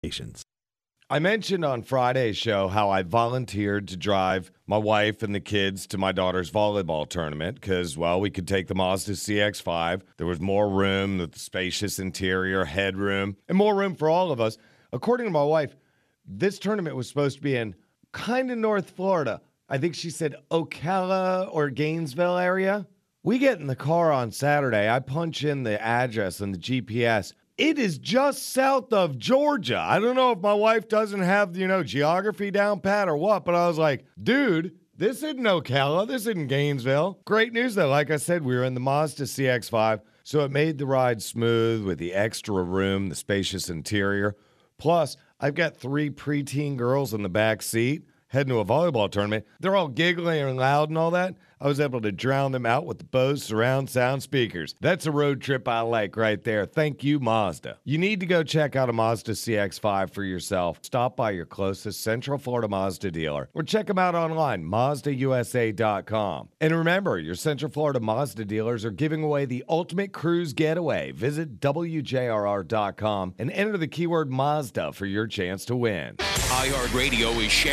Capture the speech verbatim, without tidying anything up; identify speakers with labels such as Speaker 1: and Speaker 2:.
Speaker 1: I mentioned on Friday's show how I volunteered to drive my wife and the kids to my daughter's volleyball tournament because, well, we could take the Mazda C X five. There was more room, the spacious interior, headroom, and more room for all of us. According to my wife, this tournament was supposed to be in kind of North Florida. I think she said Ocala or Gainesville area. We get in the car on Saturday. I punch in the address and the G P S. It is just south of Georgia. I don't know if my wife doesn't have, you know, geography down pat or what, but I was like, dude, this isn't Ocala. This isn't Gainesville. Great news, though. Like I said, we were in the Mazda C X five, so it made the ride smooth with the extra room, the spacious interior. Plus, I've got three preteen girls in the back seat heading to a volleyball tournament. They're all giggling and loud and all that. I was able to drown them out with the Bose surround sound speakers. That's a road trip I like right there. Thank you, Mazda. You need to go check out a Mazda C X five for yourself. Stop by your closest Central Florida Mazda dealer or check them out online, Mazda U S A dot com. And remember, your Central Florida Mazda dealers are giving away the ultimate cruise getaway. Visit W J R R dot com and enter the keyword Mazda for your chance to win.
Speaker 2: iHeartRadio is sharing